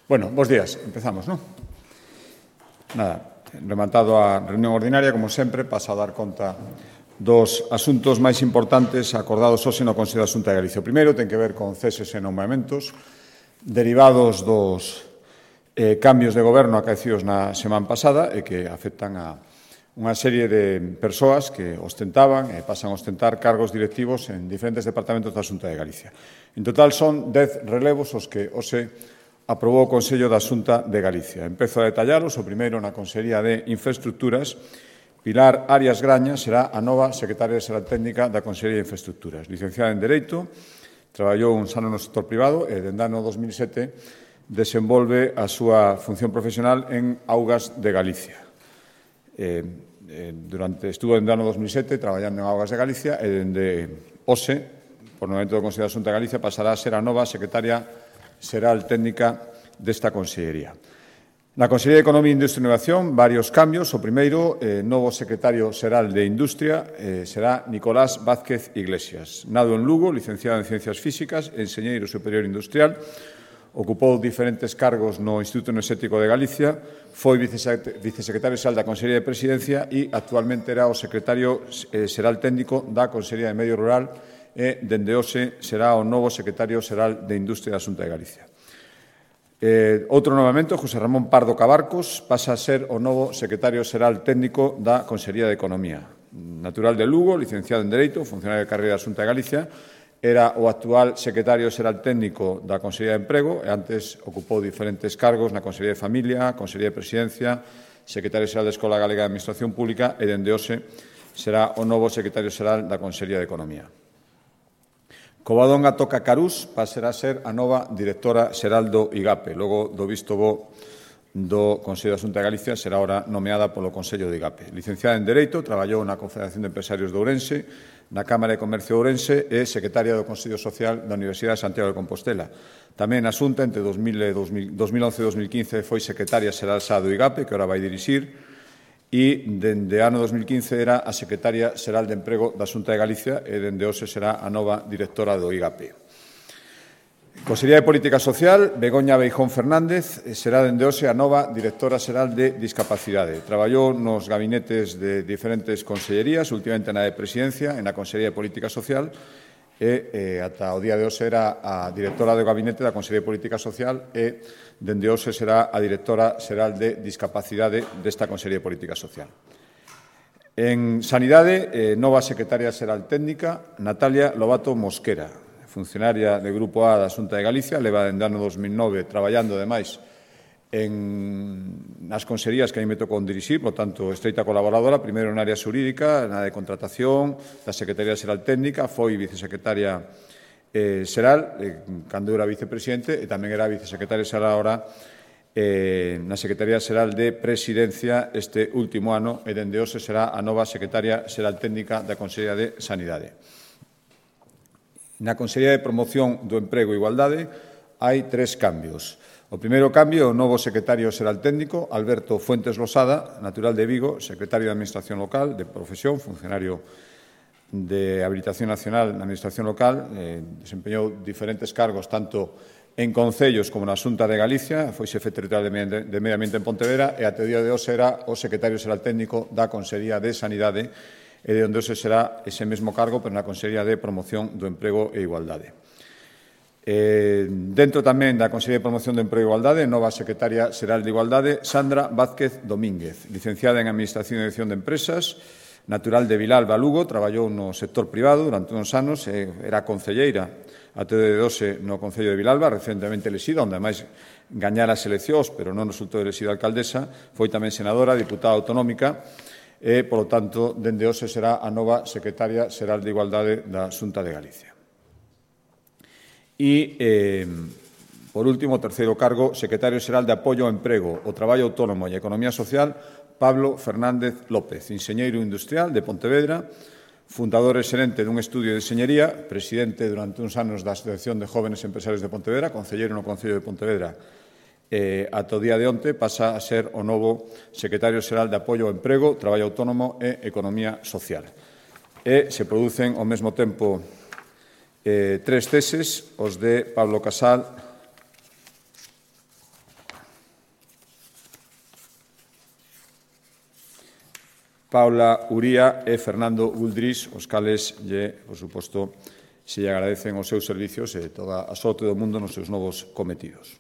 Bueno, bos días. Empezamos, non? Nada, rematado a reunión ordinaria, como sempre, pasa a dar conta dos asuntos máis importantes acordados hoxe no Consello de Xunta de Galicia. O primeiro ten que ver con ceses e nomeamentos derivados dos cambios de goberno acaecidos na semana pasada e que afectan a unha serie de persoas que ostentaban e pasan a ostentar cargos directivos en diferentes departamentos da Xunta de Galicia. En total son 10 relevos os que hoxe aprobou o Consello da Xunta de Galicia. Empezo a detallalos. O primeiro, na Consellería de Infraestructuras, Pilar Arias Graña será a nova secretaria xeral técnica da Consellería de Infraestructuras. Licenciada en Dereito, traballou uns anos no sector privado e, dende ano 2007, desenvolve a súa función profesional en Augas de Galicia. Estuvo dende ano 2007 traballando en Augas de Galicia e, dende hoxe, por nomento do Consello da Xunta de Galicia, pasará a ser a nova secretaria xeral técnica desta Consellería. Na Consellería de Economía, Industria e Innovación, varios cambios. O primeiro, novo secretario xeral de Industria, será Nicolás Vázquez Iglesias. Nado en Lugo, licenciado en Ciencias Físicas, enxeñeiro superior industrial, ocupou diferentes cargos no Instituto Enerxético de Galicia, foi vicesecretario xeral da Consellería de Presidencia e actualmente era o secretario xeral técnico da Consellería de Medio Rural e, dende hoxe, será o novo secretario xeral de Industria da Xunta de Galicia. Outro novamento, José Ramón Pardo Cabarcos, pasa a ser o novo secretario xeral técnico da Consellería de Economía. Natural de Lugo, licenciado en Dereito, funcionario de carreira da Xunta de Galicia, era o actual secretario xeral técnico da Consellería de Emprego e antes ocupou diferentes cargos na Consellería de Familia, Consellería de Presidencia, secretario xeral da Escola Galega de Administración Pública e, dende hoxe, será o novo secretario xeral da Consellería de Economía. Covadonga Toca Carús pasará a ser a nova directora xeral do IGAPE. Logo do visto bo do Consello da Xunta de Galicia, será ahora nomeada polo Consello do IGAPE. Licenciada en Dereito, traballou na Confederación de Empresarios de Ourense, na Cámara de Comercio de Ourense e secretaria do Consello Social da Universidade de Santiago de Compostela. Tamén na Xunta, entre 2011 e 2015, foi secretaria xeral xa do IGAPE, que ora vai dirixir, e, dende ano 2015, era a secretaria xeral de Emprego da Xunta de Galicia e, dende hoxe, será a nova directora do IGAPE. Consellería de Política Social, Begoña Beijón Fernández, será, dende hoxe, a nova directora xeral de Discapacidade. Traballou nos gabinetes de diferentes consellerías, últimamente na de Presidencia e na Consellería de Política Social, e ata o día de hoxe era a directora do gabinete da Consellería de Política Social e, dende hoxe, será a directora xeral de Discapacidade desta Consellería de Política Social. En Sanidade, nova secretaria xeral técnica, Natalia Lobato Mosquera, funcionaria de Grupo A da Xunta de Galicia, leva dende ano 2009 traballando, ademais, nas consellerías que a mí me tocou dirixir, por tanto, estreita colaboradora, primeiro na área xurídica, na de contratación, da Secretaría Xeral Técnica, foi vicesecretaria xeral, cando era vicepresidente, e tamén era vicesecretaria xeral agora na Secretaría Xeral de Presidencia este último ano, e dende hoxe será a nova secretaria xeral técnica da Consellería de Sanidade. Na Consellería de Promoción do Emprego e Igualdade hai 3 cambios. O primeiro cambio é o novo secretario xeral técnico, Alberto Fuentes Losada, natural de Vigo, secretario de Administración Local, de profesión, funcionario de Habilitación Nacional na Administración Local, desempeñou diferentes cargos tanto en concellos como na Xunta de Galicia, foi xefe territorial de Medio Ambiente en Pontevedra e até o día de hoxe era o secretario xeral técnico da Consellería de Sanidade e de onde hoxe será ese mesmo cargo, pero na Consellería de Promoción do Emprego e Igualdade. Dentro tamén da Consellería de Promoción do Emprego e Igualdade, nova secretaria xeral de Igualdade, Sandra Vázquez Domínguez, licenciada en Administración e Dirección de Empresas, natural de Vilalba, Lugo, traballou no sector privado durante uns anos, era concelleira até de hoxe no Concello de Vilalba, recentemente elexida, onde ademais gañara as eleccións, pero non resultou elexida alcaldesa, foi tamén senadora, diputada autonómica, e, polo tanto, dende hoxe será a nova secretaria xeral de Igualdade da Xunta de Galicia. E, por último, o terceiro cargo, secretario xeral de Apoio ao Emprego, o Traballo Autónomo e a Economía Social, Pablo Fernández López, enxeñeiro industrial de Pontevedra, fundador e xerente dun estudio de enxeñería, presidente durante uns anos da Asociación de Jóvenes Empresarios de Pontevedra, concelleiro no Concello de Pontevedra, ata o día de onte pasa a ser o novo secretario xeral de Apoio ao Emprego, Traballo Autónomo e Economía Social. E se producen ao mesmo tempo 3 ceses, os de Pablo Casal, Paula Uría e Fernando Guldrís, os cales, por suposto, se lle agradecen os seus servicios e toda a sorte do mundo nos seus novos cometidos.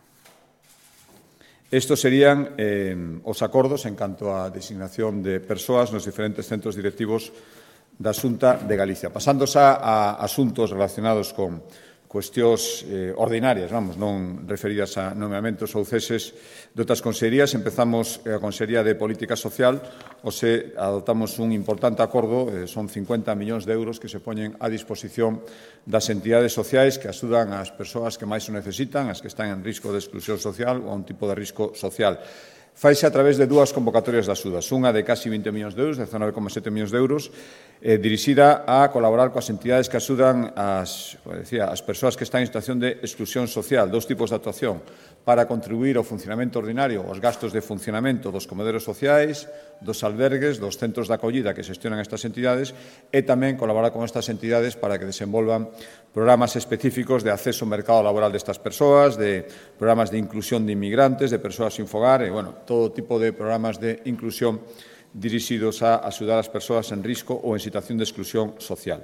Estos serían os acordos en canto á designación de persoas nos diferentes centros directivos da Xunta de Galicia. Pasando xa a asuntos relacionados con cuestións ordinarias, non referidas a nomeamentos ou ceses de outras consellerías, empezamos a Consellería de Política Social, onde adoptamos un importante acordo, son 50 millóns de euros que se poñen a disposición das entidades sociais que axudan ás persoas que máis o necesitan, as que están en risco de exclusión social ou a un tipo de risco social. Faise a través de dúas convocatorias de axudas, unha de casi 20 millóns de euros, 19,7 millóns de euros, dirixida a colaborar coas entidades que axudan as persoas que están en situación de exclusión social, dous tipos de actuación, para contribuir ao funcionamento ordinario, aos gastos de funcionamento dos comedores sociais, dos albergues, dos centros de acollida que xestionan estas entidades e tamén colaborar con estas entidades para que desenvolvan programas específicos de acceso ao mercado laboral destas persoas, de programas de inclusión de inmigrantes, de persoas sin fogar e, todo tipo de programas de inclusión dirixidos a axudar as persoas en risco ou en situación de exclusión social.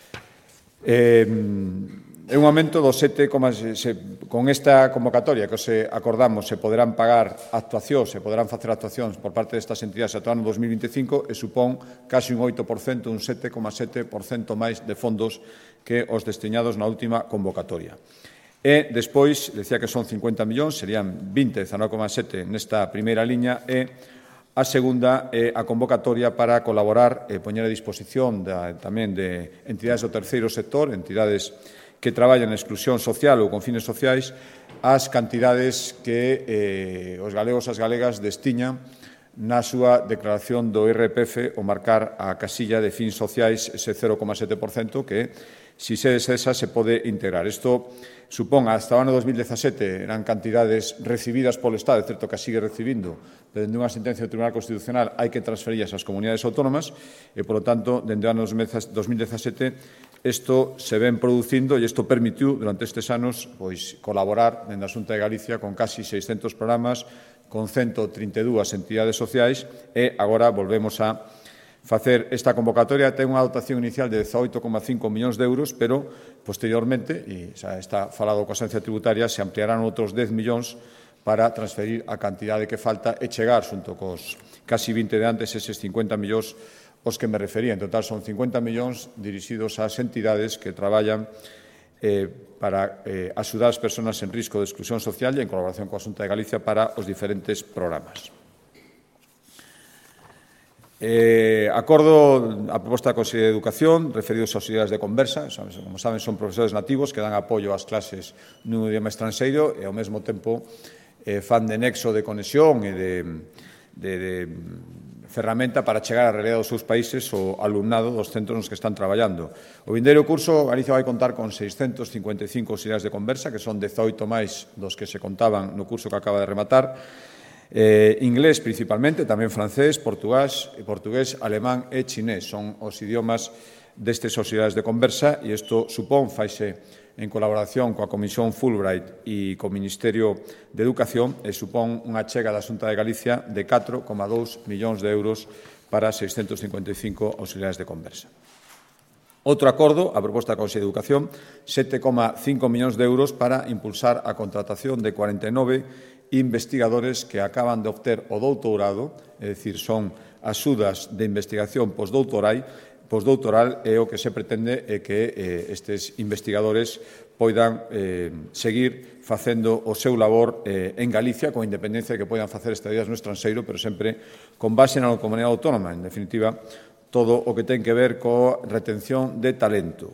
É un aumento do 7, con esta convocatoria que se acordamos se poderán pagar actuacións, se poderán facer actuacións por parte destas entidades ata o ano 2025 e supón casi un 8%, un 7,7% máis de fondos que os destinados na última convocatoria. E despois, decía que son 50 millóns, serían 20, 19,7 nesta primeira liña e a segunda é a convocatoria para colaborar e poñer a disposición tamén de entidades do terceiro sector, entidades que traballan en exclusión social ou con fines sociais, as cantidades que os galegos e as galegas destiñan na súa declaración do IRPF o marcar a casilla de fins sociais ese 0,7% que, se se desesa, se pode integrar. Isto supón, hasta o ano 2017, eran cantidades recibidas polo Estado, é certo que a sigue recibindo, pero dende unha sentencia do Tribunal Constitucional hai que transferirlas ás comunidades autónomas e, polo tanto, dende o ano 2017, isto se ven producindo e isto permitiu, durante estes anos, colaborar dende a Xunta de Galicia con casi 600 programas, con 132 entidades sociais e agora volvemos a facer esta convocatoria. Ten unha dotación inicial de 18,5 millóns de euros, pero posteriormente, e xa está falado coa Axencia Tributaria, se ampliarán outros 10 millóns para transferir a cantidade que falta e chegar, xunto cos casi 20 de antes, eses 50 millóns os que me refería. En total son 50 millóns dirixidos ás entidades que traballan para axudar as persoas en risco de exclusión social e en colaboración coa Xunta de Galicia para os diferentes programas. Acordo a proposta da Consellería de Educación referidos aos auxiliares de conversa. Como saben, son profesores nativos que dan apoio ás clases nun idioma estranxeiro e, ao mesmo tempo, fan de nexo de conexión e de ferramenta para chegar á realidade dos seus países o alumnado dos centros nos que están traballando. O vindeiro curso, Galicia vai contar con 655 auxiliares de conversa, que son 18 máis dos que se contaban no curso que acaba de rematar. Inglés principalmente, tamén francés, portugués, alemán e chinés. Son os idiomas destes auxiliares de conversa e isto supón, faise en colaboración coa Comisión Fulbright e co Ministerio de Educación e supón unha chega da Xunta de Galicia de 4,2 millóns de euros para 655 auxiliares de conversa. Outro acordo, a proposta da Consellería de Educación, 7,5 millóns de euros para impulsar a contratación de 49 investigadores que acaban de obter o doutorado, é dicir, son axudas de investigación postdoutoral e o que se pretende é que estes investigadores poidan seguir facendo o seu labor en Galicia con independencia de que poidan facer estadías no estranxeiro, pero sempre con base na comunidade autónoma. En definitiva, todo o que ten que ver coa retención de talento.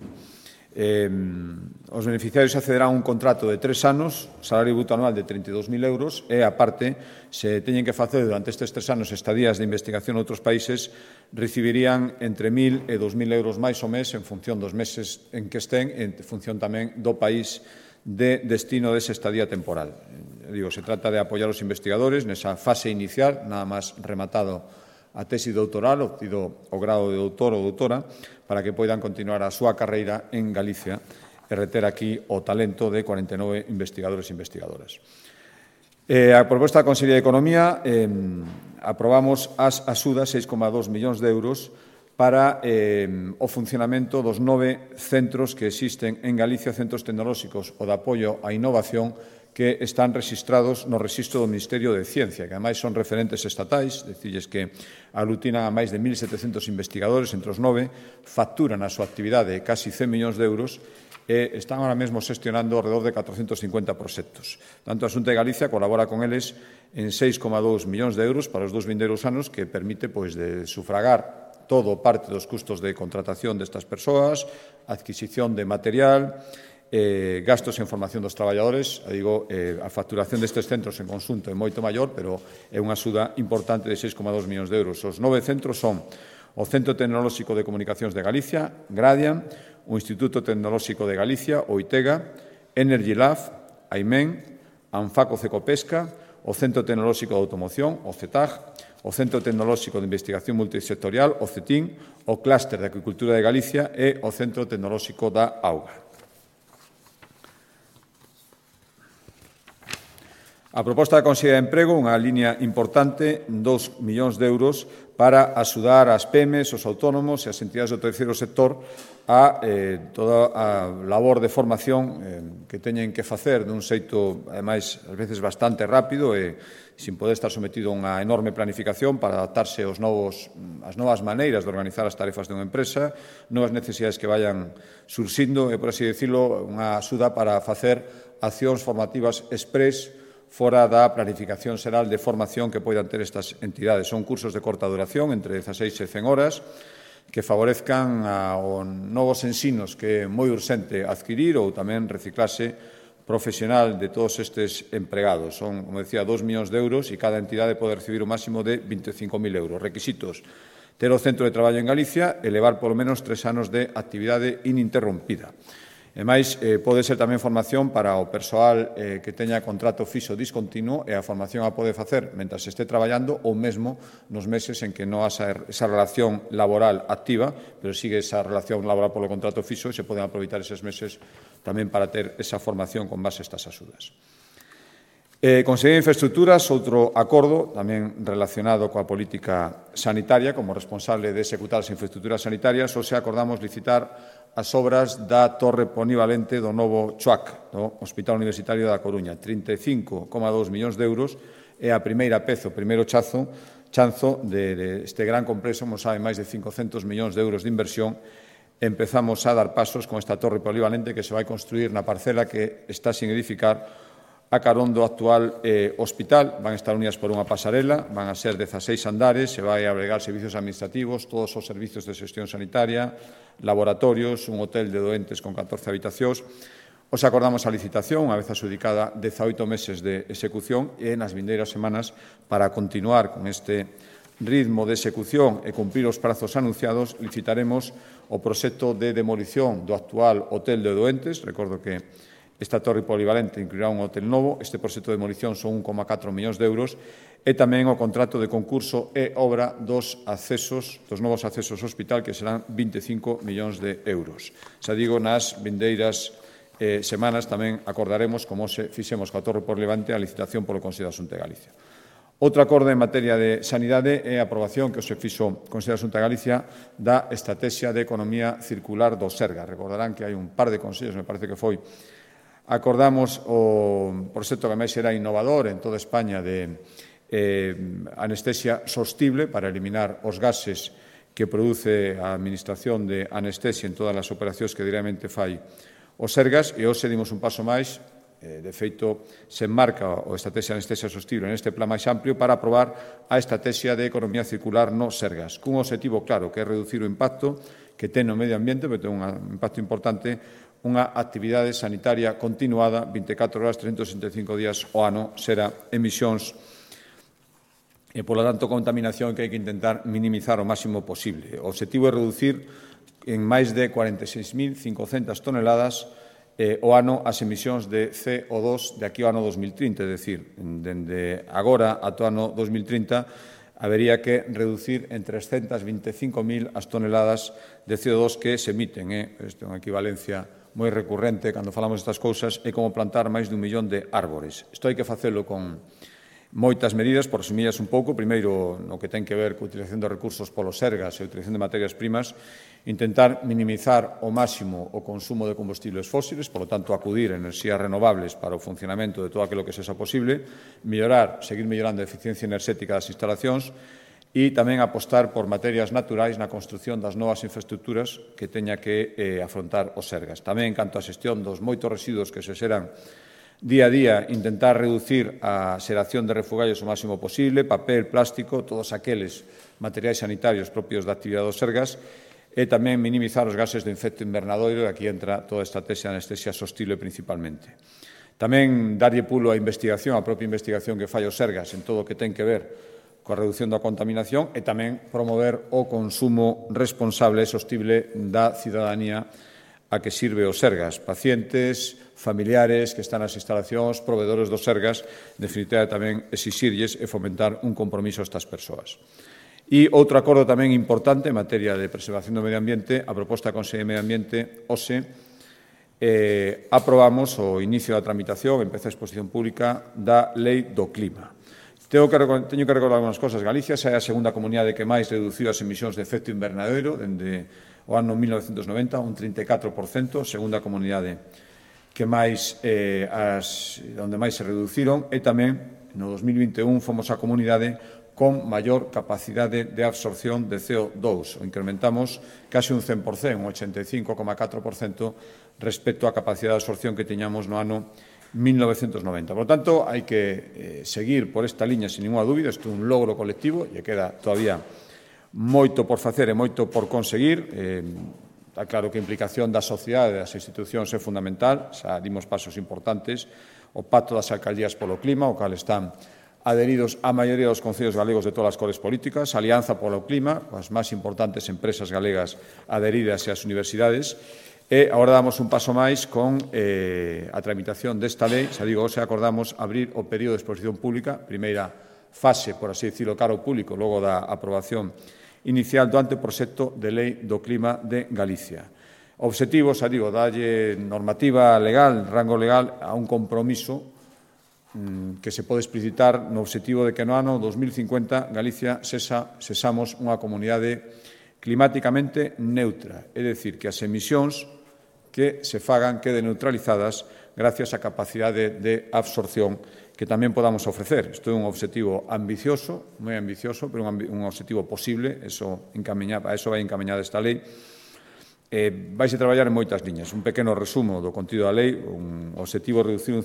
Os beneficiarios accederán a un contrato de 3 anos, salario bruto anual de 32.000 euros e, aparte, se teñen que facer durante estes 3 anos estadías de investigación en outros países, recibirían entre 1.000 e 2.000 euros máis o mes en función dos meses en que estén, en función tamén do país de destino desa estadía temporal. Se trata de apoiar os investigadores nesa fase inicial, nada máis rematado a tesi doutoral, obtido o grado de doutor ou doutora, para que poidan continuar a súa carreira en Galicia e reter aquí o talento de 49 investigadores e investigadoras. A proposta da Consellería de Economía aprobamos as axudas 6,2 millóns de euros para o funcionamento dos 9 centros que existen en Galicia, centros tecnolóxicos ou de apoio á innovación que están rexistrados no Rexistro do Ministerio de Ciencia, que ademais son referentes estatais, decirles que aglutinan a máis de 1.700 investigadores, entre os 9, facturan a súa actividade casi 100 millóns de euros e están ahora mesmo xestionando alrededor de 450 proxectos. Tanto a Xunta de Galicia colabora con eles en 6,2 millóns de euros para os 2 vindeiros anos, que permite de sufragar todo parte dos custos de contratación destas persoas, adquisición de material, gastos en formación dos traballadores. A facturación destes centros en conxunto é moito maior, pero é unha axuda importante de 6,2 millóns de euros. Os 9 centros son o Centro Tecnolóxico de Comunicacións de Galicia, Gradian, o Instituto Tecnolóxico de Galicia, o ITEGA, Energy Lab, AIMEN, Anfaco Cecopesca, o Centro Tecnolóxico de Automoción, o CETAG, o Centro Tecnolóxico de Investigación Multisectorial, o CETIN, o Clúster de Agricultura de Galicia e o Centro Tecnolóxico da Auga. A proposta da Consellería de Emprego, unha liña importante, 2 millóns de euros, para axudar as PEMEs, os autónomos e as entidades do terceiro sector a toda a labor de formación que teñen que facer dun xeito, ademais, ás veces bastante rápido e sin poder estar sometido a unha enorme planificación para adaptarse ás novas maneiras de organizar as tarefas dunha empresa, novas necesidades que vayan surxindo e, por así decirlo, unha axuda para facer accións formativas express fora da planificación xeral de formación que poidan ter estas entidades. Son cursos de corta duración, entre 16 e 100 horas, que favorezcan aos novos ensinos que é moi urxente adquirir ou tamén reciclase profesional de todos estes empregados. Son, como decía, 2 millóns de euros e cada entidade pode recibir o máximo de 25.000 euros. Requisitos: ter o centro de traballo en Galicia e levar polo menos 3 anos de actividade ininterrompida. Ademais, pode ser tamén formación para o persoal que teña contrato fixo discontinuo e a formación a pode facer mentre este traballando ou mesmo nos meses en que non haxa esa relación laboral activa, pero sigue esa relación laboral polo contrato fixo e se poden aproveitar eses meses tamén para ter esa formación con base a estas axudas. Consellería de Infraestructuras, outro acordo tamén relacionado coa política sanitaria, como responsable de executar as infraestructuras sanitarias, hoxe acordamos licitar as obras da torre polivalente do novo CHUAC, do Hospital Universitario da Coruña, 35,2 millóns de euros, é a primeira peza, o primeiro chanzo deste gran complexo, como saben, máis de 500 millóns de euros de inversión. Empezamos a dar pasos con esta torre polivalente que se vai construir na parcela que está sin edificar a carón do actual hospital. Van a estar unidas por unha pasarela, van a ser 16 andares, se vai abrigar servizos administrativos, todos os servizos de xestión sanitaria, laboratorios, un hotel de doentes con 14 habitacións. Os acordamos a licitación, unha vez adxudicada 18 meses de execución, e nas vindeiras semanas, para continuar con este ritmo de execución e cumprir os prazos anunciados, licitaremos o proxecto de demolición do actual hotel de doentes. Recordo que esta torre polivalente incluirá un hotel novo. Este proxecto de demolición son 1,4 millóns de euros e tamén o contrato de concurso e obra dos novos accesos ao hospital, que serán 25 millóns de euros. Xa digo, nas vindeiras semanas tamén acordaremos, como se fixemos coa torre polivalente, a licitación polo Consello da Xunta de Galicia. Outro acordo en materia de sanidade é a aprobación que se fixo o Consello da Xunta de Galicia da Estrategia de Economía Circular do Serga. Recordarán que hai un par de consellos, me parece que foi. Acordamos o proxecto que máis será innovador en toda España de anestesia sostible para eliminar os gases que produce a administración de anestesia en todas as operacións que diariamente fai os Sergas, e hoxe dimos un paso máis. De feito, se enmarca a estrategia de anestesia sostible neste plan máis amplio para aprobar a estrategia de economía circular no Sergas, cun objetivo claro, que é reducir o impacto que ten no medio ambiente, pero ten un impacto importante, unha actividade sanitaria continuada 24 horas, 365 días ao ano, será emisións e, polo tanto, contaminación que hai que intentar minimizar o máximo posible. O objetivo é reducir en máis de 46.500 toneladas o ano as emisións de CO2 de aquí ao ano 2030, é dicir, dende agora ata o ano 2030 habería que reducir en 325.000 as toneladas de CO2 que se emiten. Isto é unha equivalencia moi recurrente cando falamos destas cousas, é como plantar máis de 1 millón de árbores. Isto hai que facelo con moitas medidas, por resumillas un pouco. Primeiro, no que ten que ver coa utilización de recursos polos sergas e a utilización de materias primas, intentar minimizar ao máximo o consumo de combustibles fósiles, por lo tanto, acudir a enerxías renovables para o funcionamento de todo aquilo que sexa posible, seguir mellorando a eficiencia enerxética das instalacións e tamén apostar por materias naturais na construción das novas infraestructuras que teña que afrontar os sergas. Tamén, canto á xestión dos moitos residuos que se xeran día a día, intentar reducir a xeración de refugallos o máximo posible, papel, plástico, todos aqueles materiais sanitarios propios da actividade dos sergas, e tamén minimizar os gases de efecto invernadoiro, e aquí entra toda a estrategia de anestesia sostible principalmente. Tamén darlle pulo á investigación, a propia investigación que fai os sergas en todo o que ten que ver coa reducción da contaminación e tamén promover o consumo responsable e sostible da cidadanía a que sirve os sergas, pacientes, familiares que están nas instalacións, provedores dos sergas, en definitiva tamén exixirlles e fomentar un compromiso a estas persoas. E outro acordo tamén importante en materia de preservación do medio ambiente, a proposta da Consellería de Medio Ambiente, OSE, aprobamos o inicio da tramitación, empeza a exposición pública da Lei do Clima. Teño que recordar algunas cosas. Galicia é a segunda comunidade que máis reduciu as emisións de efecto invernadoiro dende o ano 1990, un 34%, segunda comunidade que máis onde máis se reduciron, e tamén no 2021 fomos a comunidade con maior capacidade de absorción de CO2. O incrementamos case un 100%, un 85,4% respecto á capacidade de absorción que tiñamos no ano 1990. Por lo tanto, hai que seguir por esta liña sin ninguna dúbida. Isto é un logro colectivo e queda todavía moito por facer e moito por conseguir. Está claro que a implicación da sociedade e das institucións é fundamental, xa dimos pasos importantes, o Pacto das Alcaldías polo Clima, o cal están adheridos a maioría dos concellos galegos de todas as cores políticas, a Alianza polo Clima, coas máis importantes empresas galegas adheridas e as universidades, e agora damos un paso máis con a tramitación desta lei. Xa digo, hoxe acordamos abrir o período de exposición pública, primeira fase, por así decirlo, cara ao público, logo da aprobación inicial do anteproxecto de Lei do Clima de Galicia. O obxectivo, xa digo, dalle normativa legal, rango legal, a un compromiso que se pode explicitar no obxectivo de que no ano 2050 Galicia sexamos unha comunidade climáticamente neutra, é dicir, que as emisións que se fagan queden neutralizadas gracias á capacidade de absorción que tamén podamos ofrecer. Isto é un obxectivo ambicioso, moi ambicioso, pero un obxectivo posible, a eso vai encaminhada esta lei. Vaise traballar en moitas liñas. Un pequeno resumo do contido da lei, un obxectivo reducir un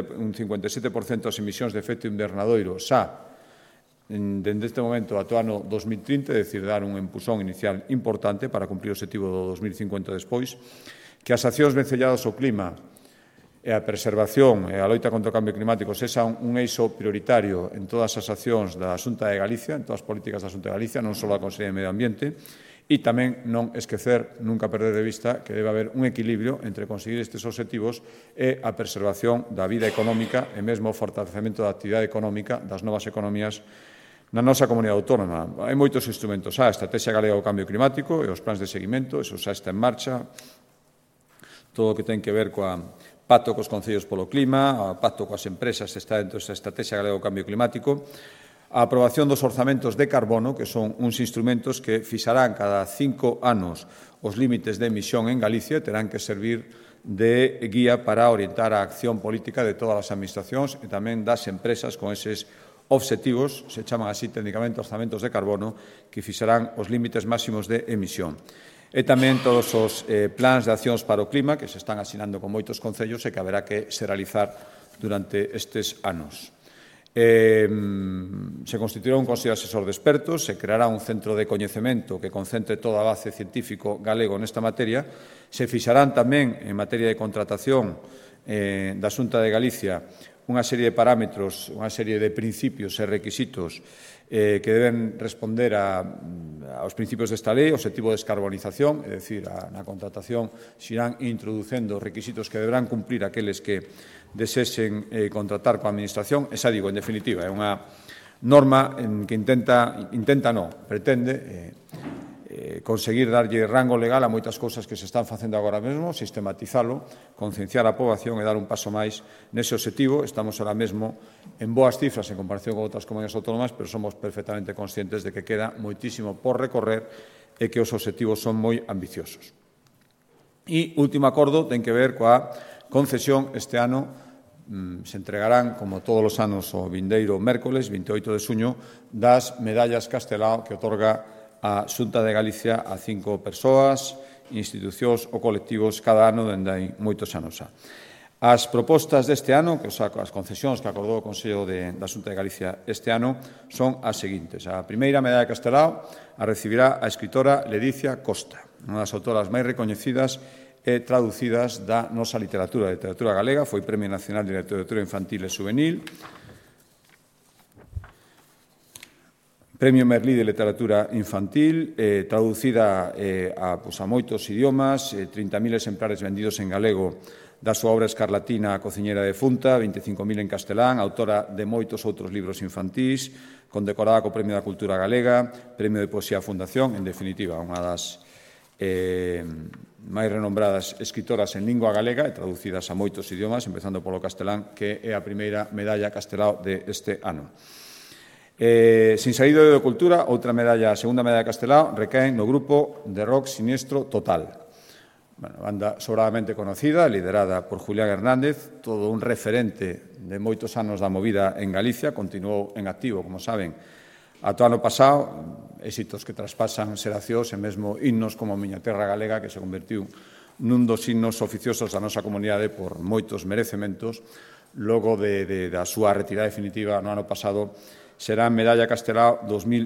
57% as emisións de efecto invernadoiro xa dende este momento ata o ano 2030, é dicir, dar un empusón inicial importante para cumprir o obxectivo do 2050 despois, que as accións vencelladas ao clima e a preservación e a loita contra o cambio climático sexan un eixo prioritario en todas as accións da Xunta de Galicia, en todas as políticas da Xunta de Galicia, non só da Consellería de Medio Ambiente, e tamén non esquecer, nunca perder de vista, que debe haber un equilibrio entre conseguir estes obxectivos e a preservación da vida económica e mesmo o fortalecemento da actividade económica das novas economías na nosa comunidade autónoma. Hai moitos instrumentos. A Estrategia Galega do Cambio Climático e os plans de seguimento, eso xa está en marcha. Todo o que ten que ver coa pacto cos concellos polo clima, o pacto coas empresas está dentro desta Estrategia Galega do Cambio Climático, a aprobación dos orzamentos de carbono, que son uns instrumentos que fixarán cada 5 anos os límites de emisión en Galicia e terán que servir de guía para orientar a acción política de todas as administracións e tamén das empresas con eses obxectivos, se chaman así técnicamente orzamentos de carbono, que fixarán os límites máximos de emisión. E tamén todos os plans de accións para o clima que se están asinando con moitos concellos e que haberá que se realizar durante estes anos. Se constituirá un Consello Asesor de Expertos, se creará un centro de coñecemento que concentre todo o avance científico galego nesta materia, se fixarán tamén en materia de contratación da Xunta de Galicia unha serie de parámetros, unha serie de principios e requisitos que deben responder aos principios desta lei, o obxectivo de descarbonización, é dicir, na contratación se irán introducendo requisitos que deberán cumplir aqueles que desexen contratar coa Administración. Esa, digo, en definitiva, é unha norma que pretende conseguir darlle rango legal a moitas cousas que se están facendo agora mesmo, sistematizalo, concienciar a poboación e dar un paso máis nese obxectivo. Estamos ahora mesmo en boas cifras en comparación con outras comunidades autónomas, pero somos perfectamente conscientes de que queda moitísimo por recorrer e que os obxectivos son moi ambiciosos. E último acordo ten que ver coa concesión. Este ano se entregarán, como todos os anos, o vindeiro mércoles, 28 de xuño, das medallas Castelao que otorga a Xunta de Galicia a 5 persoas, institucións ou colectivos cada ano dende hai moitos anos xa. As propostas deste ano, as concesións que acordou o Consello da Xunta de Galicia este ano, son as seguintes. A primeira medalla de Castelao a recibirá a escritora Ledicia Costa, unha das autoras máis recoñecidas e traducidas da nosa literatura galega. Foi Premio Nacional de Literatura Infantil e Juvenil, Premio Merlí de Literatura Infantil, traducida a moitos idiomas, 30.000 exemplares vendidos en galego da súa obra Escarlatina, a cociñera defunta, 25.000 en castelán, autora de moitos outros libros infantís, condecorada co Premio da Cultura Galega, Premio de Poesía Fundación, en definitiva, unha das máis renombradas escritoras en lingua galega e traducidas a moitos idiomas, empezando polo castelán, que é a primeira medalla Castelao deste ano. Sin saído de Cultura, outra medalla, a segunda medalla de Castelao, recae no grupo de rock Siniestro Total. Banda sobradamente conocida, liderada por Julián Hernández, todo un referente de moitos anos da movida en Galicia, continuou en activo, como saben, ata o ano pasado, éxitos que traspasan xeracións e mesmo himnos como Miña Terra Galega, que se convertiu nun dos himnos oficiosos da nosa comunidade por moitos merecementos, logo da súa retirada definitiva no ano pasado. Será Medalla Castelao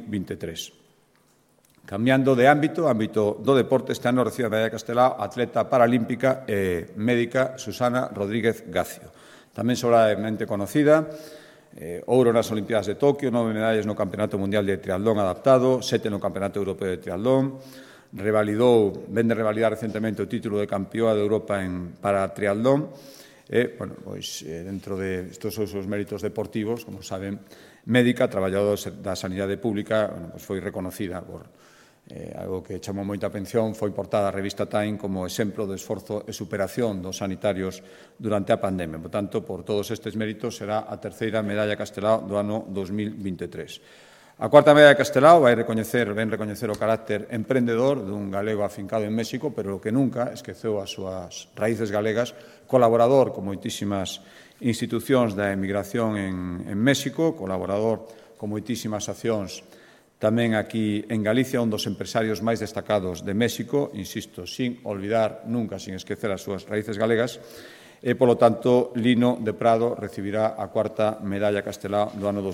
2023. Cambiando de ámbito do deporte, este ano recibe a Medalla Castelao a atleta paralímpica e médica Susana Rodríguez Gacio. Tamén sobradamente conocida, ouro nas Olimpiadas de Tokio, 9 medallas no Campeonato Mundial de Triatlón adaptado, 7 no Campeonato Europeo de Triatlón, ven de revalidar recentemente o título de campeoa de Europa para triatlón. Dentro de estes os méritos deportivos, como saben, médica, traballadora da sanidade pública, foi reconocida por algo que chamou moita atención, foi portada a revista Time como exemplo de esforzo e superación dos sanitarios durante a pandemia. Por tanto, por todos estes méritos, será a terceira medalla Castelao do ano 2023. A cuarta medalla de Castelao ven recoñecer o carácter emprendedor dun galego afincado en México, pero que nunca esqueceu as súas raíces galegas, colaborador con moitísimas institucións da emigración en México, colaborador con moitísimas accións tamén aquí en Galicia, un dos empresarios máis destacados de México, insisto, sin olvidar, nunca sin esquecer as súas raíces galegas, e, polo tanto, Lino de Prado recibirá a cuarta medalla Castelao do ano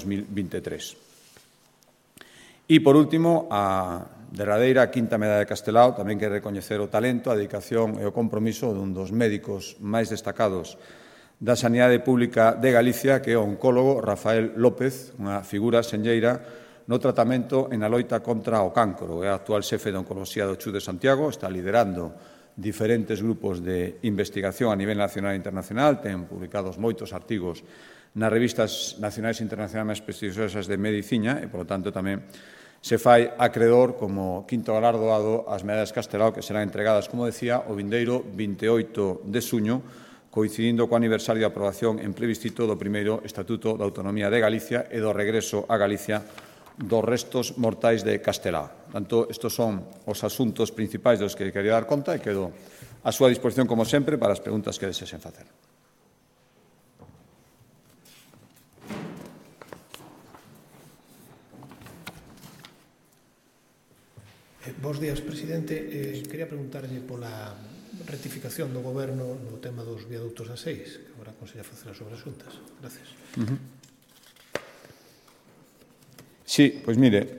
2023. E, por último, a derradeira quinta medalla de Castelao tamén quere recoñecer o talento, a dedicación e o compromiso dun dos médicos máis destacados da Sanidade Pública de Galicia, que é o oncólogo Rafael López, unha figura senlleira no tratamento e na loita contra o cancro. É a actual xefe de Oncoloxía do CHU de Santiago, está liderando diferentes grupos de investigación a nivel nacional e internacional, ten publicados moitos artigos nas revistas nacionais e internacionais máis prestixiosas de medicina e, polo tanto, tamén se fai acredor como quinto galardoado as medallas Castelao que serán entregadas, como decía, o vindeiro 28 de xuño, coincidindo co aniversario de aprobación en plebiscito do primeiro Estatuto da Autonomía de Galicia e do regreso a Galicia dos restos mortais de Castelao. Tanto, estes son os asuntos principais dos que quería dar conta e quedo a súa disposición, como sempre, para as preguntas que desexen facer. Bos días, presidente. Quería preguntarlle pola rectificación do Goberno no tema dos viaductos da 6, que agora aconsella facer as obras xuntas. Gracias. Sí, pois mire,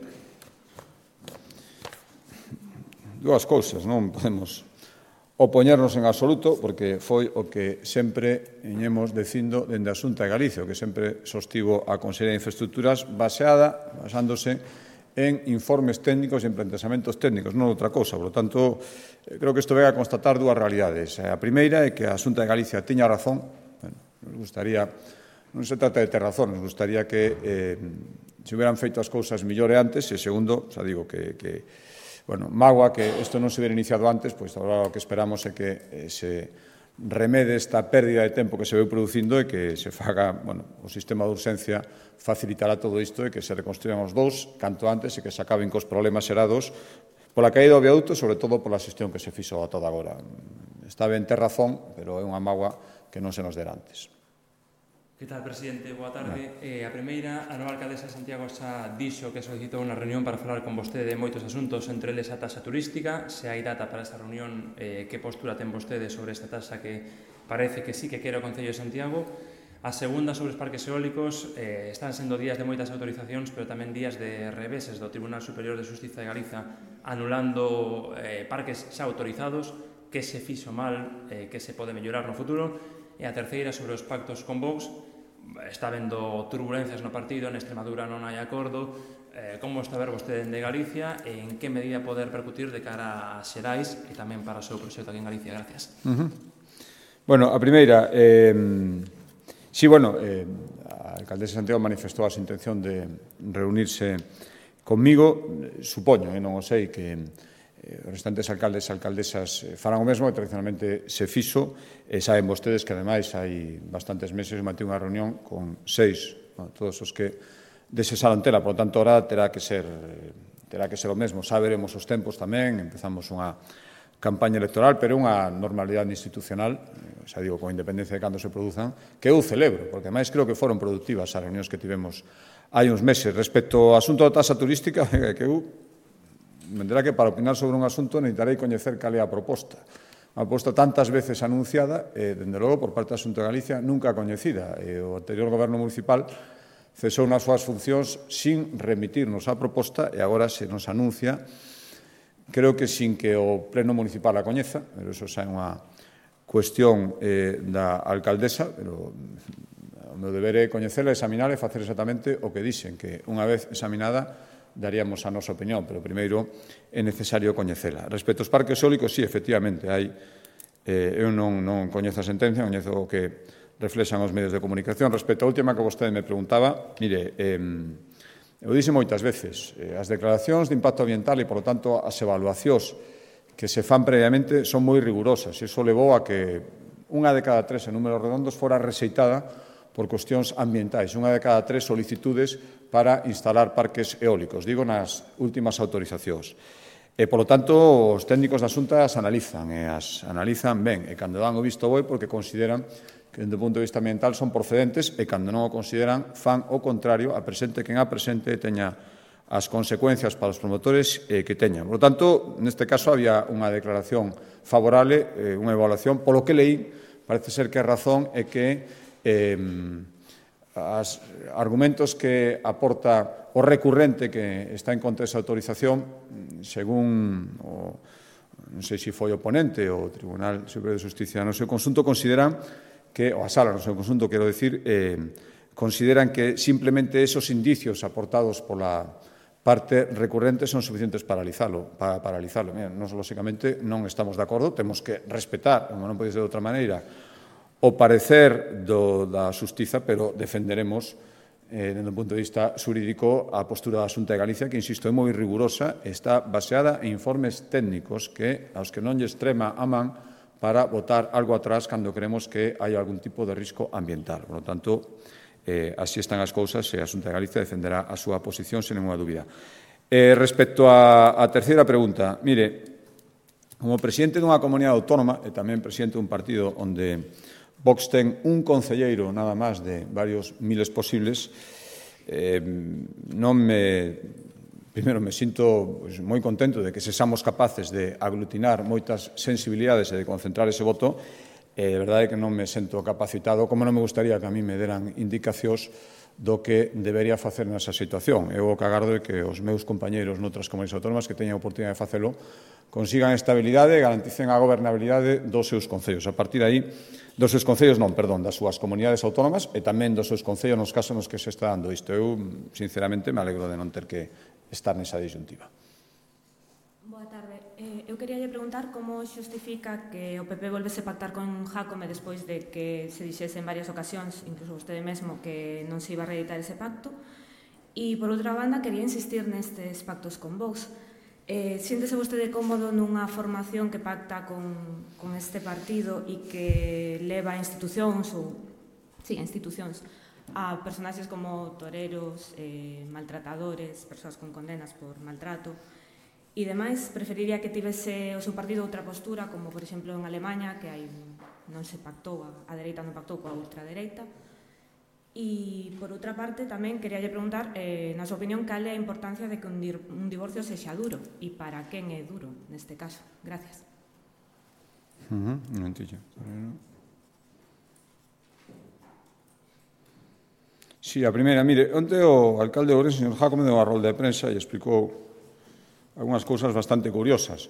dúas cousas, non podemos opoñernos en absoluto, porque foi o que sempre iñemos dicindo dende a Xunta de Galicia, o que sempre sostivo a Consellería de Infraestructuras, basándose en informes técnicos e en plantexamentos técnicos, non outra cousa. Por lo tanto, creo que isto vega a constatar dúas realidades. A primeira é que a Xunta de Galicia tiña razón. Nos gustaría, non se trata de ter razón, nos gustaría que se hubieran feito as cousas mellor e antes. E segundo, xa digo, que bueno, mágoa que isto non se hubiera iniciado antes, pois agora o que esperamos é que se remede esta pérdida de tempo que se veu producindo e que se faga, bueno, o sistema de urxencia facilitará todo isto e que se reconstruyan os dous canto antes e que se acaben cos problemas xerados pola caída do viaduto e, sobre todo, pola xestión que se fixo a toda agora. Está ben ter razón, pero é unha mágoa que non se nos dera antes. Que tal, presidente? Boa tarde. A primeira, a nova alcaldesa de Santiago xa dixo que solicitou unha reunión para falar con vostede de moitos asuntos, entre eles a taxa turística. Se hai data para esta reunión, que postura ten vostede sobre esta taxa que parece que sí que quere o Concello de Santiago? A segunda, sobre os parques eólicos, están sendo días de moitas autorizacións, pero tamén días de reveses do Tribunal Superior de Xustiza de Galiza anulando parques xa autorizados, que se fixo mal, que se pode mellorar no futuro. E a terceira, sobre os pactos con Vox, está vendo turbulencias no partido, en Extremadura non hai acordo. Como está a ver vostede de Galicia e en que medida pode repercutir de cara a Xerais e tamén para o seu proxecto aquí en Galicia? Gracias. Bueno, a primeira, sí, bueno, a alcaldesa de Santiago manifestou a súa intención de reunirse conmigo. Supoño, non o sei, que os restantes alcaldes e alcaldesas farán o mesmo, que tradicionalmente se fixo. Saben vostedes que, ademais, hai bastantes meses mantive unha reunión con 6, todos os que desesaron tela. Por lo tanto, ahora terá que ser o mesmo. Xa veremos os tempos tamén. Empezamos unha campaña electoral, pero unha normalidade institucional, xa digo, con independencia de cando se produzan, que eu celebro, porque, ademais, creo que foron productivas as reunións que tivemos hai uns meses. Respecto ao asunto da taxa turística, que eu vendrá que para opinar sobre un asunto necesitarei coñecer cal é a proposta. Unha proposta tantas veces anunciada, dende logo, por parte da Xunta de Galicia, nunca coñecida. O anterior goberno municipal cesou nas súas funcións sin remitirnos a proposta e agora se nos anuncia, creo que sin que o pleno municipal a coñeza, pero iso xa é unha cuestión da alcaldesa, pero o meu deber é coñecela, examinar e facer exactamente o que dixen, que unha vez examinada daríamos a nosa opinión, pero primeiro é necesario coñecela. Respecto aos parques eólicos, sí, efectivamente, eu non coñezo a sentencia, coñezo o que reflexan os medios de comunicación. Respecto á última que vostede me preguntaba, mire, eu dixen moitas veces, as declaracións de impacto ambiental e, por lo tanto, as evaluacións que se fan previamente son moi rigurosas. Iso levou a que unha de cada 3 en números redondos fora rexeitada por cuestións ambientais, unha de cada 3 solicitudes para instalar parques eólicos, digo, nas últimas autorizacións. Por lo tanto, os técnicos da Xunta as analizan ben, e cando dan o visto bo porque consideran que, dende o punto de vista ambiental, son procedentes, e cando non o consideran, fan o contrario, a presente quen a presente teña as consecuencias para os promotores que teñan. Por lo tanto, neste caso, había unha declaración favorable, unha evaluación. Polo que leí, parece ser que a razón é que os argumentos que aporta o recurrente que está en contra desa autorización, según non sei se foi o ponente ou o Tribunal Superior de Xustiza no seu conxunto, consideran que, ou a sala no seu conxunto, quero dicir, consideran que simplemente esos indicios aportados pola parte recurrente son suficientes para paralizalo. Mira, nos, lóxicamente, non estamos de acordo, temos que respetar, como non pode ser de outra maneira, o parecer da Xustiza, pero defenderemos, dende o punto de vista xurídico, a postura da Xunta de Galicia, que, insisto, é moi rigurosa, está baseada en informes técnicos aos que non lle extrema a man para botar algo atrás cando creemos que hai algún tipo de risco ambiental. Por lo tanto, así están as cousas e a Xunta de Galicia defenderá a súa posición sen ninguna dúbida. Respecto á terceira pregunta, mire, como presidente dunha comunidade autónoma e tamén presidente dun partido onde Vox ten un concelleiro nada máis de varios miles posibles, primeiro me sinto moi contento de que sexamos capaces de aglutinar moitas sensibilidades e de concentrar ese voto. De verdade que non me sento capacitado, como non me gustaría que a mí me deran indicacións do que debería facer nesa situación. Eu o que agardo é que os meus compañeiros noutras comunidades autónomas que teñan a oportunidade de facelo consigan estabilidade e garanticen a gobernabilidade dos seus concellos. A partir de aí, dos seus concellos das súas comunidades autónomas e tamén dos seus concellos nos casos nos que se está dando isto. Eu, sinceramente, me alegro de non ter que estar nesa disyuntiva. Boa tarde. Eu quería preguntar como xustifica que o PP volvese pactar con Jácome despois de que se dixese en varias ocasións, incluso vostede mesmo, que non se iba a reeditar ese pacto. E, por outra banda, quería insistir nestes pactos con Vox. Siéntese vostede cómodo nunha formación que pacta con este partido e que leva a institucións a personaxes como toreros, maltratadores, persoas con condenas por maltrato e demais? Preferiría que tivese o seu partido outra postura, como por exemplo en Alemanha, que non se pactou, a dereita non pactou coa ultradereita. E, por outra parte, tamén queríalle preguntar, na súa opinión, cal é a importancia de que un divorcio sexa duro e para quen é duro, neste caso. Gracias. Un momentillo. Sí, a primeira, mire, onte o alcalde de Ourense, señor Jácome, deu a rolda de prensa e explicou algunhas cousas bastante curiosas.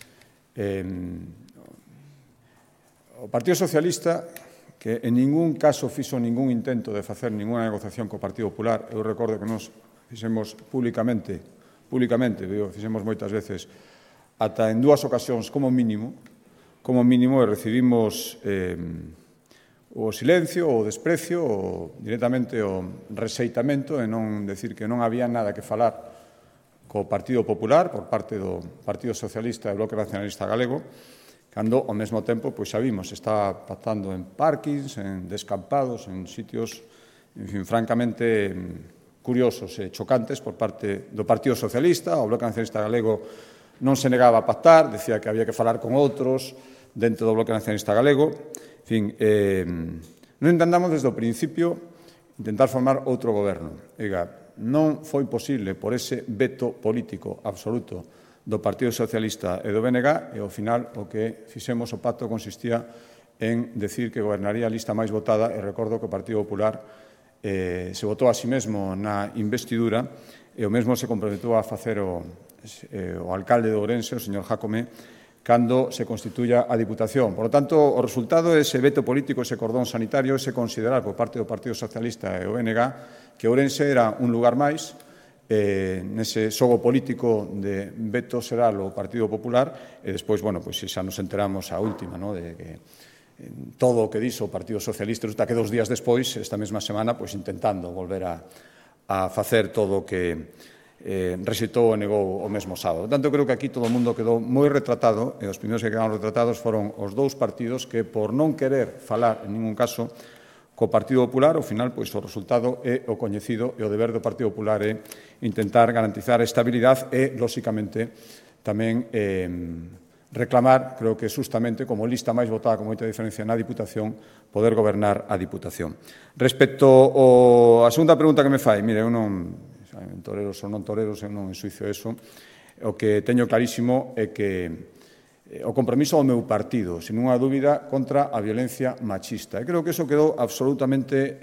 O Partido Socialista, que en ningún caso fixo ningún intento de facer ninguna negociación co Partido Popular, eu recordo que nos fixemos públicamente, fixemos moitas veces, ata en 2 ocasións como mínimo, e recibimos o silencio, o desprecio, ou directamente o rexeitamento e non decir que non había nada que falar co Partido Popular por parte do Partido Socialista e do Bloque Nacionalista Galego, cando, ao mesmo tempo, pois xa vimos, está pactando en parkings, en descampados, en sitios, en fin, francamente curiosos e chocantes por parte do Partido Socialista. O Bloque Nacionalista Galego non se negaba a pactar, decía que había que falar con outros dentro do Bloque Nacionalista Galego. En fin, non intentamos desde o principio intentar formar outro goberno. Non foi posible por ese veto político absoluto do Partido Socialista e do BNG, e ao final o que fixemos o pacto consistía en decir que gobernaría a lista máis votada, e recordo que o Partido Popular se votou a sí mesmo na investidura e o mesmo se comprometou a facer o alcalde de Ourense, o señor Jácome, cando se constituya a Diputación. Por lo tanto, o resultado é ese veto político, ese cordón sanitario, ese considerar por parte do Partido Socialista e o BNG que Ourense era un lugar máis nese xogo político de veto xeral o Partido Popular, e despois, bueno, pois xa nos enteramos a última, de que todo o que dixo o Partido Socialista, resulta que 2 días despois, esta mesma semana, pois intentando volver a facer todo o que rexeitou e negou o mesmo sábado. Por tanto, creo que aquí todo o mundo quedou moi retratado, e os primeiros que quedaron retratados foron os 2 partidos que, por non querer falar en ningún caso co Partido Popular, ao final, pois, o resultado é o coñecido, e o deber do Partido Popular é intentar garantizar a estabilidade e, lóxicamente, tamén reclamar, creo que xustamente, como lista máis votada con moita diferencia na Diputación, poder gobernar a Diputación. Respecto á segunda pregunta que me fai, mire, eu non, toreros ou non toreros, eu non ensuicio eso, o que teño clarísimo é que o compromiso do meu partido, sin unha dúbida, contra a violencia machista. E creo que iso quedou absolutamente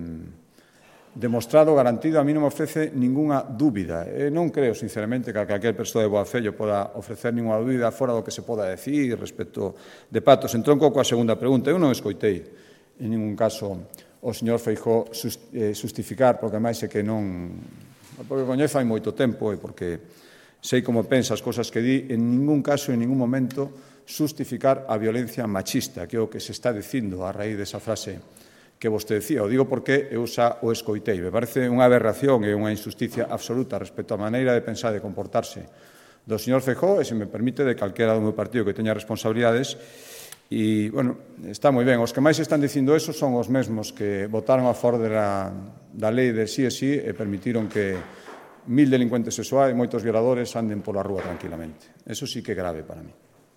demostrado, garantido. A mí non me ofrece ninguna dúbida. Non creo, sinceramente, que a calquer persoa de boa fe poda ofrecer ninguna dúbida fora do que se poda decir respecto de pactos. Entronco coa segunda pregunta. Eu non escoitei en ningún caso o señor Feijóo justificar, porque máis é que non... Porque coñezo hai moito tempo e porque sei como pensa as cousas que di, en ningún caso, en ningún momento, justificar a violencia machista, que é o que se está dicindo a raíz desa frase que vostede decía. O digo porque eu xa o escoitei. Me parece unha aberración e unha injusticia absoluta respecto á maneira de pensar e de comportarse do señor Feijóo, e, se me permite, de calquera do meu partido que teña responsabilidades. E, bueno, está moi ben. Os que máis están dicindo eso son os mesmos que votaron a favor da lei de sí e sí e permitiron que 1000 delincuentes sexuais e moitos violadores anden pola rúa tranquilamente. Eso sí que é grave para mí.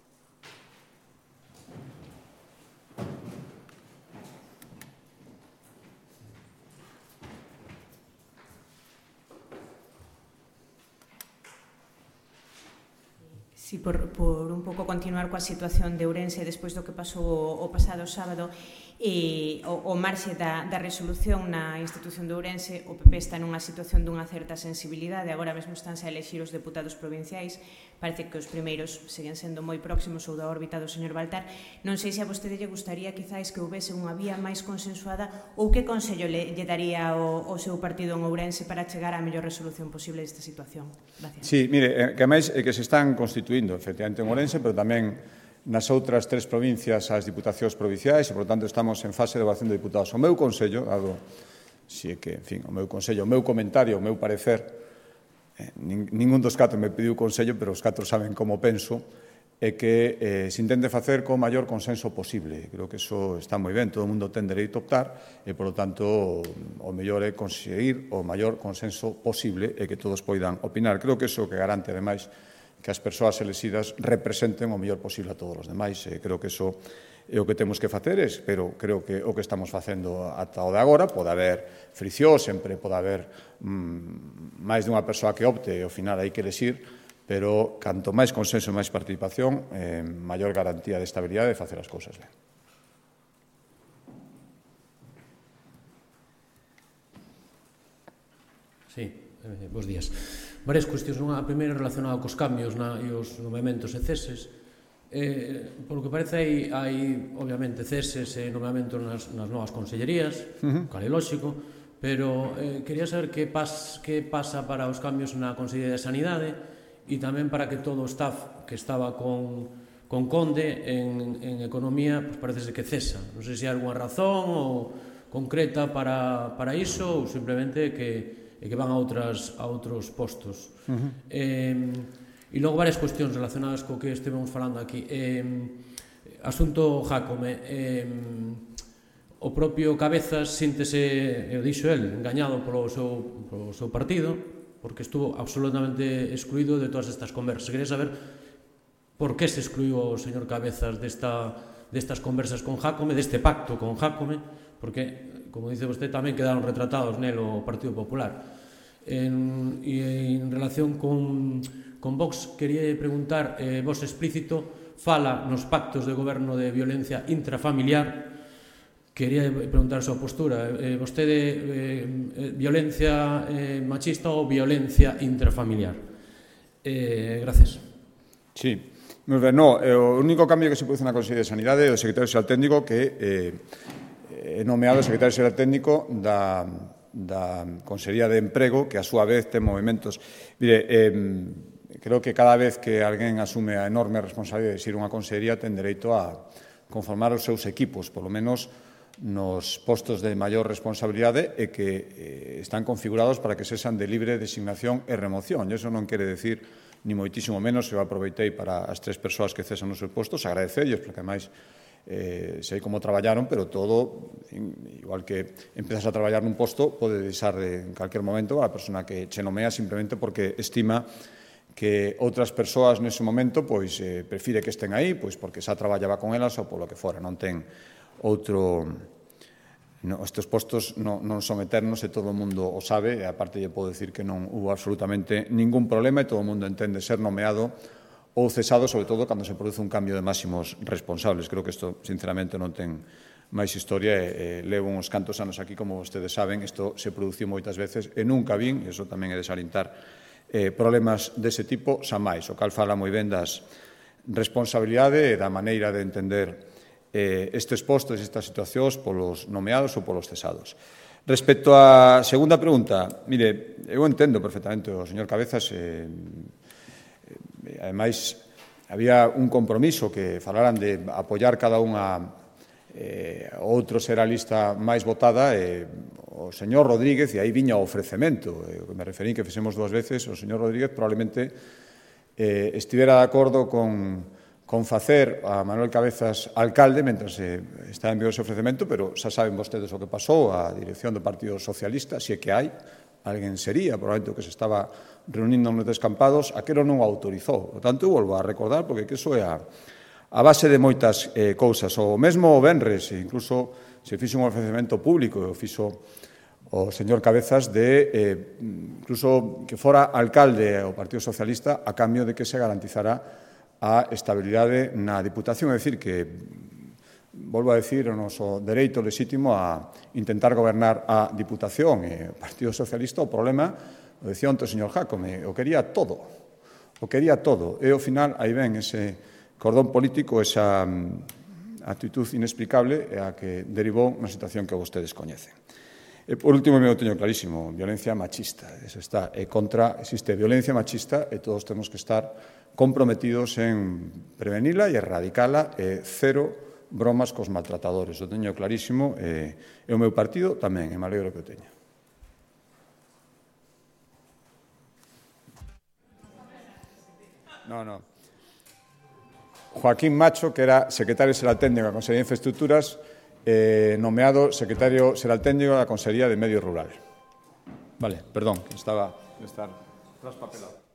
Sí, por un pouco continuar coa situación de Ourense despois do que pasou o pasado sábado, o marxe da resolución na institución de Ourense, o PP está nunha situación dunha certa sensibilidade, agora mesmo estánse a elexir os deputados provinciais, parece que os primeiros seguen sendo moi próximos ou da órbita do señor Baltar. Non sei se a vostede lle gustaría quizás que houvese unha vía máis consensuada, ou que consello lle daría o seu partido en Ourense para chegar á mellor resolución posible desta situación. Gracias. Sí, mire, que máis é que se están constituindo, efectivamente, en Ourense, pero tamén nas outras 3 provincias as diputacións provinciais, e, por tanto, estamos en fase de evaluación de diputados. O meu consello, dado, si é que, en fin, o meu consello, o meu comentario, o meu parecer, ningún dos 4 me pediu consello, pero os 4 saben como penso, é que se intente facer co maior consenso posible. Creo que iso está moi ben, todo o mundo ten dereito a optar e, polo tanto, o mellor é conseguir o maior consenso posible e que todos poidan opinar. Creo que iso que garante, ademais, que as persoas elexidas representen o mellor posible a todos os demais. Creo que iso é o que temos que facer, pero creo que o que estamos facendo ata o de agora, pode haber fricción, sempre pode haber máis dunha persoa que opte e ao final hai que elexir, pero canto máis consenso e máis participación, maior garantía de estabilidade de facer as cousas ben. Sí, bons días. Varias cuestións. A primeira relacionada cos cambios e os nomeamentos e ceses. Polo que parece, hai obviamente ceses e nomeamentos nas novas consellerías, cal é lóxico, pero quería saber que pasa para os cambios na Consellería de Sanidade e tamén para que todo o staff que estaba con Conde en Economía, parece que cesa. Non sei se hai algunha razón concreta para iso ou simplemente que van a outros postos. E logo varias cuestións relacionadas co que estivemos falando aquí. Asunto Jácome. O propio Cabezas síntese, eu dixo el, engañado polo seu partido, porque estuvo absolutamente excluído de todas estas conversas. Quería saber por que se excluiu o señor Cabezas destas conversas con Jácome, deste pacto con Jácome, porque, como dice vostede, tamén quedaron retratados nel o Partido Popular. En relación con Vox, quería preguntar, vos explícito, fala nos pactos de goberno de violencia intrafamiliar. Quería preguntar a súa postura. Vostede, violencia machista ou violencia intrafamiliar? Gracias. Sí. O único cambio que se produce na Consellería de Sanidade é o secretario xeral técnico que é nomeado secretario xeral técnico da Consellería de Emprego, que a súa vez ten movimentos. Mire, creo que cada vez que alguén asume a enorme responsabilidade de xir unha consellería ten dereito a conformar os seus equipos, polo menos nos postos de maior responsabilidade e que están configurados para que sexan de libre designación e remoción. E iso non quere decir ni moitísimo menos. Eu aproveitei para as 3 persoas que cesan nos seus postos agradecerlles, porque ademais sei como traballaron, pero todo, igual que empezas a traballar nun posto, pode deixar en calquer momento a persona que che nomea simplemente porque estima que outras persoas nese momento prefire que estén aí, porque xa traballaba con elas ou polo que fora. Non ten outro... Estes postos non son eternos e todo o mundo o sabe, e aparte lle podo decir que non hubo absolutamente ningún problema e todo o mundo entende ser nomeado ou cesado, sobre todo cando se produce un cambio de máximos responsables. Creo que isto, sinceramente, non ten máis historia e levo uns cantos anos aquí, como vostedes saben, isto se produciu moitas veces e nunca vin, e iso tamén é de salientar, problemas dese tipo xa máis, o cal fala moi ben das responsabilidade e da maneira de entender estes postos, estas situacións polos nomeados ou polos cesados. Respecto á segunda pregunta, mire, eu entendo perfectamente o señor Cabezas, ademais, había un compromiso que falaran de apoiar cada unha outro ser a lista máis votada, o señor Rodríguez, e aí viña o ofrecemento, que me referín que fixemos 2 veces, o señor Rodríguez probablemente estivera de acordo con facer a Manuel Cabezas alcalde mentre está en vigor ese ofrecemento, pero xa saben vostedes o que pasou, a dirección do Partido Socialista, se é que hai, alguén sería, probablemente o que se estaba reunindo nos descampados, aquilo non o autorizou. Por tanto, volvo a recordar, porque iso é a base de moitas cousas. O mesmo o venres, incluso se fixo un ofrecemento público, o fixo o señor Cabezas de incluso que fora alcalde o Partido Socialista a cambio de que se garantizara a estabilidade na Diputación, é dicir, que, volvo a decir, o noso dereito legítimo a intentar gobernar a Diputación e o Partido Socialista. O problema, o decía onte o señor Jácome, o quería todo, e ao final aí ven ese cordón político, esa actitud inexplicable a que derivou unha situación que vostedes coñecen. E, por último, me o teño clarísimo, violencia machista. Existe violencia machista e todos temos que estar comprometidos en prevenila e erradicala, cero bromas cos maltratadores. O teño clarísimo e o meu partido tamén, e me alegro que o teña. No. Joaquín Macho, que era secretario xeral técnico da Consellería de Infraestructuras, nomeado secretario xeral técnico da Consellería de Medio Rural. Vale, perdón, que estaba traspapelado.